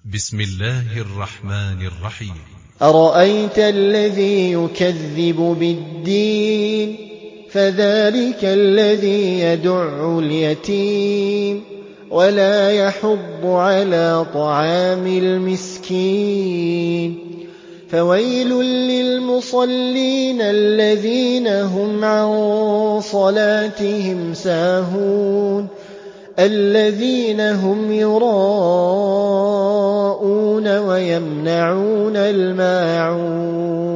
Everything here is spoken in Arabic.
بسم الله الرحمن الرحيم. أرأيت الذي يكذب بالدين فذلك الذي يدع اليتيم ولا يحض على طعام المسكين فويل للمصلين الذين هم عن صلاتهم ساهون الذين هم يراءون ويمنعون الماعون